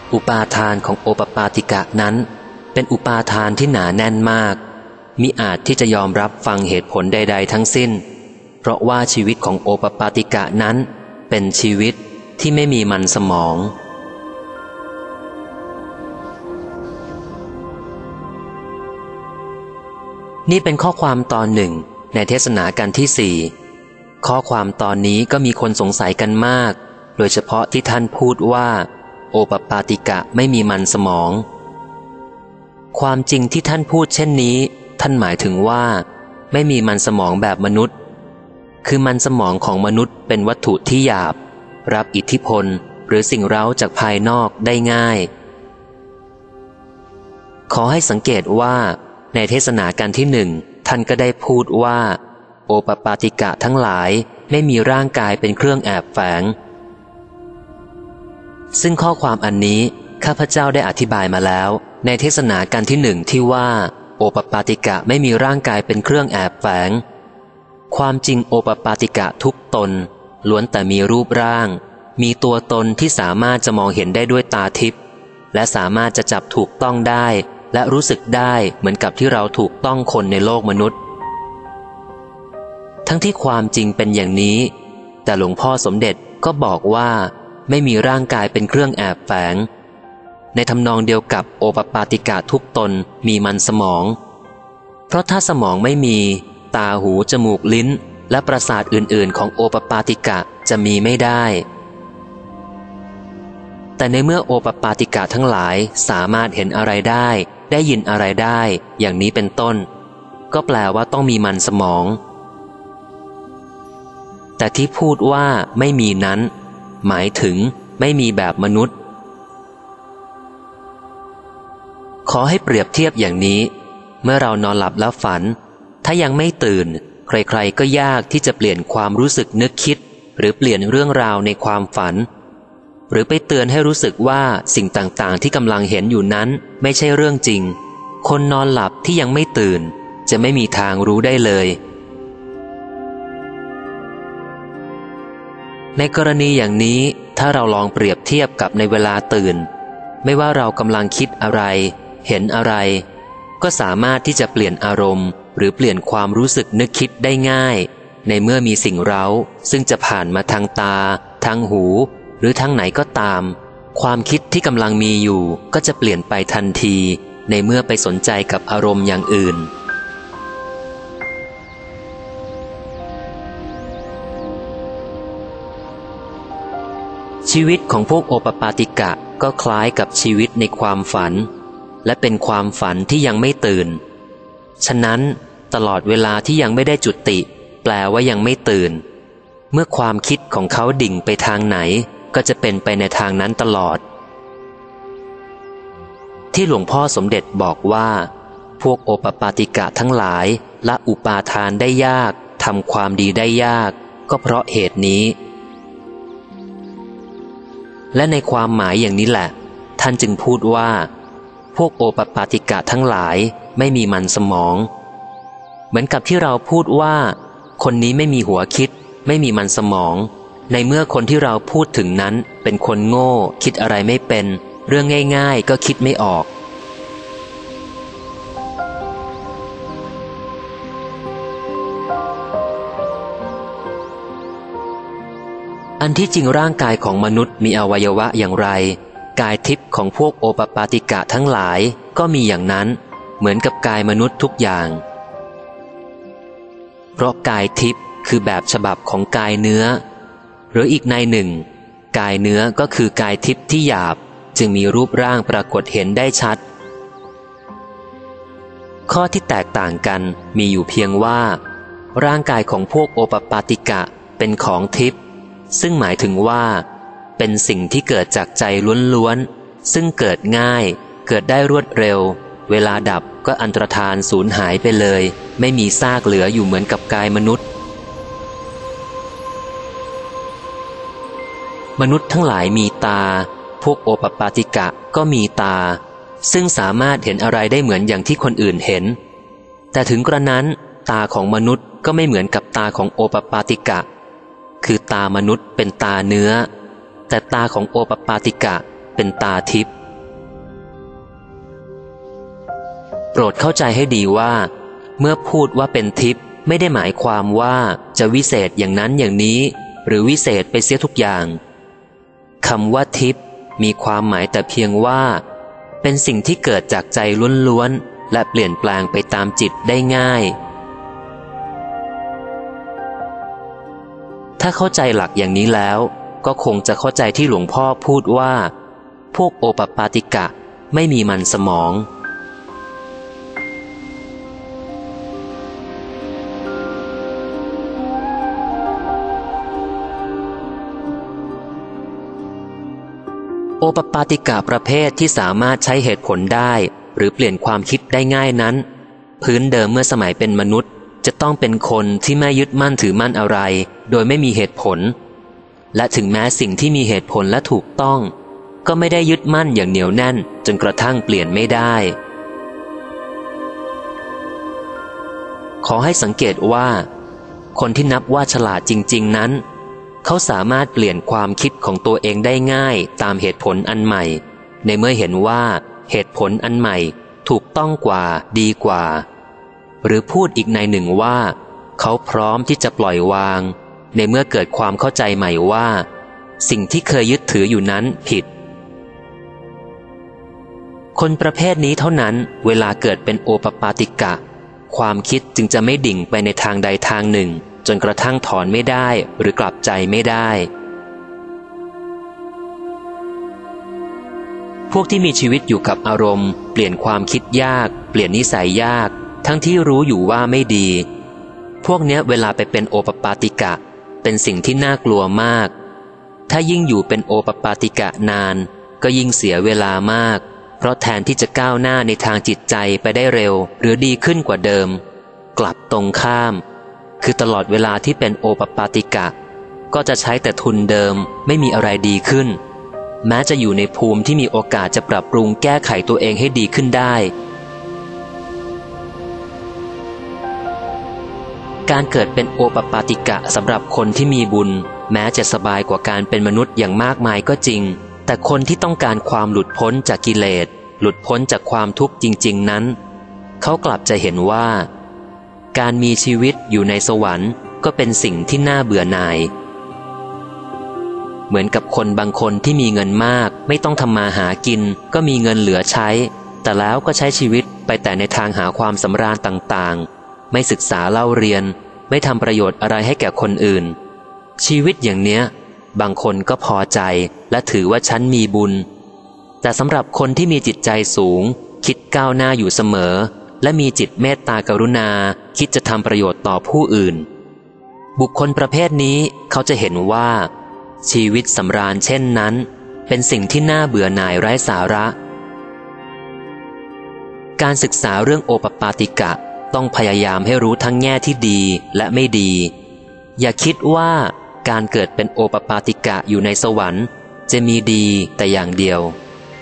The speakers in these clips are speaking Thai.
อุปาทานของโอปปาติกะนั้นเป็นอุปาทานที่หนาแน่นมากมิอาจที่จะยอมรับฟังเหตุผลใดๆทั้งสิ้นเพราะว่าชีวิตของโอปปาติกะนั้นเป็นชีวิตที่ไม่มีมันสมองนี่เป็นข้อความตอนหนึ่งในเทศนากันที่ 4ข้อความตอนนี้ก็มีคนสงสัยกันมากโดยเฉพาะที่ท่านพูดว่าโอปปาติกะไม่มีมันสมองความจริงที่ท่านพูดเช่นนี้ท่านหมายถึงว่าไม่มีมันสมองแบบมนุษย์คือมันสมองของมนุษย์เป็นวัตถุที่หยาบรับอิทธิพลหรือสิ่งเร้าจากภายนอกได้ง่ายขอให้สังเกตว่าในเทศนาการที่ 1ท่านก็ได้พูดว่าโอปปาติกะทั้งหลายไม่มีร่างกายเป็นเครื่องแอบแฝงซึ่งข้อความอันนี้ข้าพเจ้าได้อธิบายมาแล้วในเทศนาการที่ 1ที่ว่าโอปปาติกะไม่มีร่างกายเป็นเครื่องแอบแฝงความจริงโอปปาติกะทุกตนล้วนแต่มีรูปร่างมีตัวตนที่สามารถจะมองเห็นได้ด้วยตาทิพย์และสามารถจะจับถูกต้องได้และรู้สึกได้เหมือนกับที่เราถูกต้องคนในโลกมนุษย์ทั้งที่ความจริงเป็นอย่างนี้แต่หลวงพ่อสมเด็จก็บอกว่าไม่มีร่างกายเป็นเครื่องแอบแฝงในทำนองเดียวกับโอปปาติกะทุกตนมีมันสมองเพราะถ้าสมองไม่มีตาหูจมูกลิ้นและประสาทอื่นๆของโอปปาติกะจะมีไม่ได้แต่ในเมื่อโอปปาติกะทั้งหลายสามารถเห็นอะไรได้ยินอะไรได้อย่างนี้เป็นต้นก็แปลว่าต้องมีมันสมองแต่ที่พูดว่าไม่มีนั้นหมายถึงไม่มีแบบมนุษย์ขอให้เปรียบเทียบอย่างนี้เมื่อเรานอนหลับแล้วฝันถ้ายังไม่ตื่นใครๆก็ยากที่จะเปลี่ยนความรู้สึกนึกคิดหรือเปลี่ยนเรื่องราวในความฝันหรือไปเตือนให้รู้สึกว่าสิ่งต่างๆที่กำลังเห็นอยู่นั้นไม่ใช่เรื่องจริงคนนอนหลับที่ยังไม่ตื่นจะไม่มีทางรู้ได้เลยในกรณีอย่างนี้ถ้าเราลองเปรียบเทียบกับในเวลาตื่นไม่ว่าเรากำลังคิดอะไรเห็นอะไรก็สามารถที่จะเปลี่ยนอารมณ์หรือเปลี่ยนความรู้สึกนึกคิดได้ง่ายในเมื่อมีสิ่งเร้าซึ่งจะผ่านมาทางตาทางหูหรือทางไหนก็ตามความคิดที่กำลังมีอยู่ก็จะเปลี่ยนไปทันทีในเมื่อไปสนใจกับอารมณ์อย่างอื่นชีวิตของพวกโอปปาติกะก็คล้ายกับชีวิตในความฝันและเป็นความฝันที่ยังไม่ตื่นฉะนั้นตลอดเวลาที่ยังไม่ได้จุติแปลว่ายังไม่ตื่นเมื่อความคิดของเขาดิ่งไปทางไหนก็จะเป็นไปในทางนั้นตลอดที่หลวงพ่อสมเด็จบอกว่าพวกโอปปาติกะทั้งหลายละอุปาทานได้ยากทำความดีได้ยากก็เพราะเหตุนี้และในความหมายอย่างนี้แหละท่านจึงพูดว่าพวกโอปปาติกะทั้งหลายไม่มีมันสมองเหมือนกับที่เราพูดว่าคนนี้ไม่มีหัวคิดไม่มีมันสมองในเมื่อคนที่เราพูดถึงนั้นเป็นคนโง่คิดอะไรไม่เป็นเรื่องง่ายๆก็คิดไม่ออกอันที่จริงร่างกายของมนุษย์มีอวัยวะอย่างไรกายทิพย์ของพวกโอปปาติกะทั้งหลายก็มีอย่างนั้นเหมือนกับกายมนุษย์ทุกอย่างเพราะกายทิพย์คือแบบฉบับของกายเนื้อหรืออีกในหนึ่งกายเนื้อก็คือกายทิพย์ที่หยาบจึงมีรูปร่างปรากฏเห็นได้ชัดข้อที่แตกต่างกันมีอยู่เพียงว่าร่างกายของพวกโอปปาติกะเป็นของทิพย์ซึ่งหมายถึงว่าเป็นสิ่งที่เกิดจากใจล้วนๆซึ่งเกิดง่ายเกิดได้รวดเร็วเวลาดับก็อันตรธานสูญหายไปเลยไม่มีซากเหลืออยู่เหมือนกับกายมนุษย์มนุษย์ทั้งหลายมีตาพวกโอปปาติกะก็มีตาซึ่งสามารถเห็นอะไรได้เหมือนอย่างที่คนอื่นเห็นแต่ถึงกระนั้นตาของมนุษย์ก็ไม่เหมือนกับตาของโอปปาติกะคือตามนุษย์เป็นตาเนื้อแต่ตาของโอปปาติกะเป็นตาทิพย์รดเข้าใจให้ดีว่าเมื่อพูดว่าเป็นทิพย์ไม่ได้หมายความว่าจะวิเศษอย่างนั้นอย่างนี้หรือวิเศษไปเสียทุกอย่างคำว่าทิพย์มีความหมายแต่เพียงว่าเป็นสิ่งที่เกิดจากใจล้วนๆและเปลี่ยนแปลงไปตามจิตได้ง่ายถ้าเข้าใจหลักอย่างนี้แล้วก็คงจะเข้าใจที่หลวงพ่อพูดว่าพวกโอปปาติกะไม่มีมันสมองโอปปาติกะประเภทที่สามารถใช้เหตุผลได้หรือเปลี่ยนความคิดได้ง่ายนั้นพื้นเดิมเมื่อสมัยเป็นมนุษย์จะต้องเป็นคนที่ไม่ยึดมั่นถือมั่นอะไรโดยไม่มีเหตุผลและถึงแม้สิ่งที่มีเหตุผลและถูกต้องก็ไม่ได้ยึดมั่นอย่างเหนียวแน่นจนกระทั่งเปลี่ยนไม่ได้ขอให้สังเกตว่าคนที่นับว่าฉลาดจริงๆนั้นเขาสามารถเปลี่ยนความคิดของตัวเองได้ง่ายตามเหตุผลอันใหม่ในเมื่อเห็นว่าเหตุผลอันใหม่ถูกต้องกว่าดีกว่าหรือพูดอีกในหนึ่งว่าเขาพร้อมที่จะปล่อยวางในเมื่อเกิดความเข้าใจใหม่ว่าสิ่งที่เคยยึดถืออยู่นั้นผิดคนประเภทนี้เท่านั้นเวลาเกิดเป็นโอปปาติกะความคิดจึงจะไม่ดิ่งไปในทางใดทางหนึ่งจนกระทั่งถอนไม่ได้หรือกลับใจไม่ได้พวกที่มีชีวิตอยู่กับอารมณ์เปลี่ยนความคิดยากเปลี่ยนนิสัยยากทั้งที่รู้อยู่ว่าไม่ดีพวกเนี้ยเวลาไปเป็นโอปปาติกะเป็นสิ่งที่น่ากลัวมากถ้ายิ่งอยู่เป็นโอปปาติกะนานก็ยิ่งเสียเวลามากเพราะแทนที่จะก้าวหน้าในทางจิตใจไปได้เร็วหรือดีขึ้นกว่าเดิมกลับตรงข้ามคือตลอดเวลาที่เป็นโอปปาติกะก็จะใช้แต่ทุนเดิมไม่มีอะไรดีขึ้นแม้จะอยู่ในภูมิที่มีโอกาสจะปรับปรุงแก้ไขตัวเองให้ดีขึ้นได้การเกิดเป็นโอปปาติกะสำหรับคนที่มีบุญแม้จะสบายกว่าการเป็นมนุษย์อย่างมากมายก็จริงแต่คนที่ต้องการความหลุดพ้นจากกิเลสหลุดพ้นจากความทุกข์จริงๆนั้นเขากลับจะเห็นว่าการมีชีวิตอยู่ในสวรรค์ก็เป็นสิ่งที่น่าเบื่อหน่ายเหมือนกับคนบางคนที่มีเงินมากไม่ต้องทำมาหากินก็มีเงินเหลือใช้แต่แล้วก็ใช้ชีวิตไปแต่ในทางหาความสำราญต่างๆไม่ศึกษาเล่าเรียนไม่ทำประโยชน์อะไรให้แก่คนอื่นชีวิตอย่างเนี้ยบางคนก็พอใจและถือว่าฉันมีบุญแต่สำหรับคนที่มีจิตใจสูงคิดก้าวหน้าอยู่เสมอและมีจิตเมตตากรุณาคิดจะทำประโยชน์ต่อผู้อื่นบุคคลประเภทนี้เขาจะเห็นว่าชีวิตสำราญเช่นนั้นเป็นสิ่งที่น่าเบื่อหน่ายไร้สาระการศึกษาเรื่องโอปปาติกะต้องพยายามให้รู้ทั้งแง่ที่ดีและไม่ดีอย่าคิดว่าการเกิดเป็นโอปปาติกะอยู่ในสวรรค์จะมีดีแต่อย่างเดียว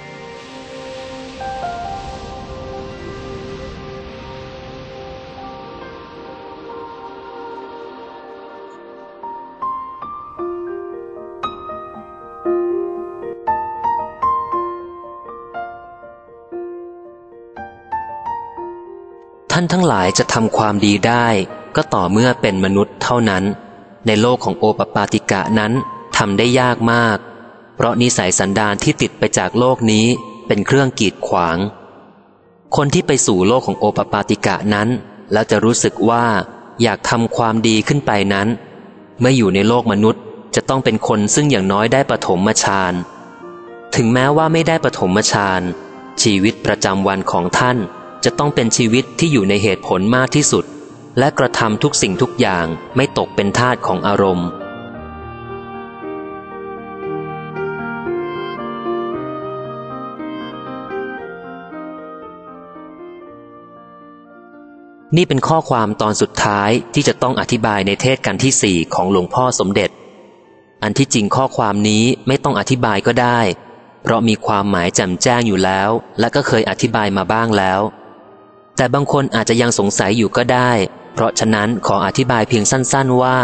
ท่านทั้งหลายจะทำความดีได้ก็ต่อเมื่อเป็นมนุษย์เท่านั้นในโลกของโอปปาติกะนั้นทำได้ยากมากเพราะนิสัยสันดานที่ติดไปจากโลกนี้เป็นเครื่องกีดขวางคนที่ไปสู่โลกของโอปปาติกะนั้นแล้วจะรู้สึกว่าอยากทำความดีขึ้นไปนั้นเมื่ออยู่ในโลกมนุษย์จะต้องเป็นคนซึ่งอย่างน้อยได้ปฐมฌานถึงแม้ว่าไม่ได้ปฐมฌานชีวิตประจำวันของท่านจะต้องเป็นชีวิตที่อยู่ในเหตุผลมากที่สุดและกระทำทุกสิ่งทุกอย่างไม่ตกเป็นทาสของอารมณ์นี่เป็นข้อความตอนสุดท้ายที่จะต้องอธิบายในเทศกันที่4ของหลวงพ่อสมเด็จอันที่จริงข้อความนี้ไม่ต้องอธิบายก็ได้เพราะมีความหมายแจ่มแจ้งอยู่แล้วและก็เคยอธิบายมาบ้างแล้วแต่บางคนอาจจะยังสงสัยอยู่ก็ได้เพราะฉะนั้นขออธิบายเพียงสั้นๆว่า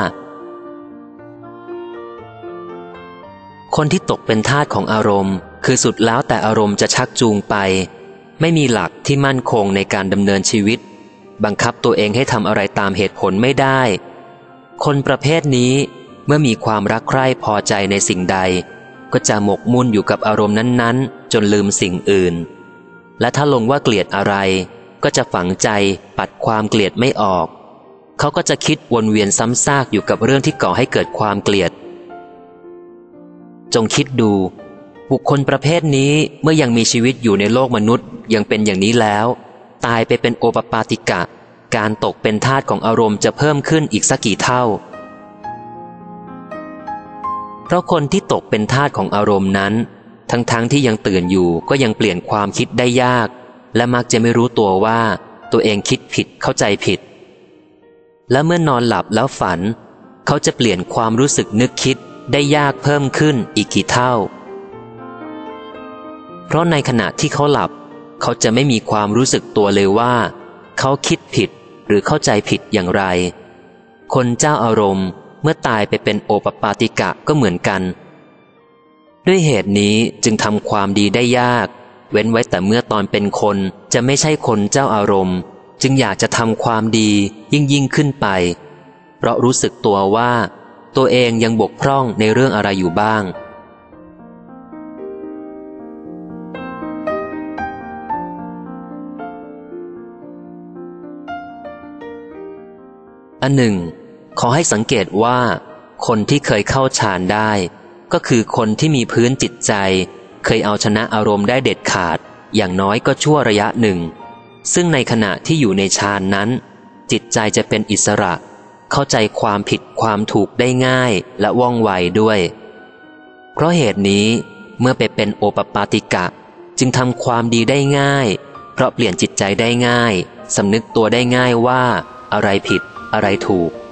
คนที่ตกเป็นทาสของอารมณ์คือสุดแล้วแต่อารมณ์จะชักจูงไปไม่มีหลักที่มั่นคงในการดำเนินชีวิตบังคับตัวเองให้ทำอะไรตามเหตุผลไม่ได้คนประเภทนี้เมื่อมีความรักใคร่พอใจในสิ่งใดก็จะหมกมุ่นอยู่กับอารมณ์นั้นๆจนลืมสิ่งอื่นและถ้าลงว่าเกลียดอะไรก็จะฝังใจปัดความเกลียดไม่ออกเขาก็จะคิดวนเวียนซ้ำซากอยู่กับเรื่องที่ก่อให้เกิดความเกลียดจงคิดดูบุคคลประเภทนี้เมื่อยังมีชีวิตอยู่ในโลกมนุษย์ยังเป็นอย่างนี้แล้วตายไปเป็นโอปปาติกะการตกเป็นทาสของอารมณ์จะเพิ่มขึ้นอีกสักกี่เท่าเพราะคนที่ตกเป็นทาสของอารมณ์นั้นทั้งที่ยังตื่นอยู่ก็ยังเปลี่ยนความคิดได้ยากและมักจะไม่รู้ตัวว่าตัวเองคิดผิดเข้าใจผิดและเมื่อนอนหลับแล้วฝันเขาจะเปลี่ยนความรู้สึกนึกคิดได้ยากเพิ่มขึ้นอีกกี่เท่าเพราะในขณะที่เขาหลับเขาจะไม่มีความรู้สึกตัวเลยว่าเขาคิดผิดหรือเข้าใจผิดอย่างไรคนเจ้าอารมณ์เมื่อตายไปเป็นโอปปาติกะก็เหมือนกันด้วยเหตุนี้จึงทำความดีได้ยากเว้นไว้แต่เมื่อตอนเป็นคนจะไม่ใช่คนเจ้าอารมณ์จึงอยากจะทำความดียิ่งขึ้นไปเพราะรู้สึกตัวว่าตัวเองยังบกพร่องในเรื่องอะไรอยู่บ้างอันหนึ่งขอให้สังเกตว่าคนที่เคยเข้าฌานได้ก็คือคนที่มีพื้นจิตใจเคยเอาชนะอารมณ์ได้เด็ดขาดอย่างน้อยก็ชั่วระยะหนึ่งซึ่งในขณะที่อยู่ในฌานนั้นจิตใจจะเป็นอิสระเข้าใจความผิดความถูกได้ง่ายและว่องไวด้วยเพราะเหตุนี้เมื่อไปเป็นโอปปาติกะจึงทำความดีได้ง่ายเพราะเปลี่ยนจิตใจได้ง่ายสำนึกตัวได้ง่ายว่าอะไรผิดอะไรถูก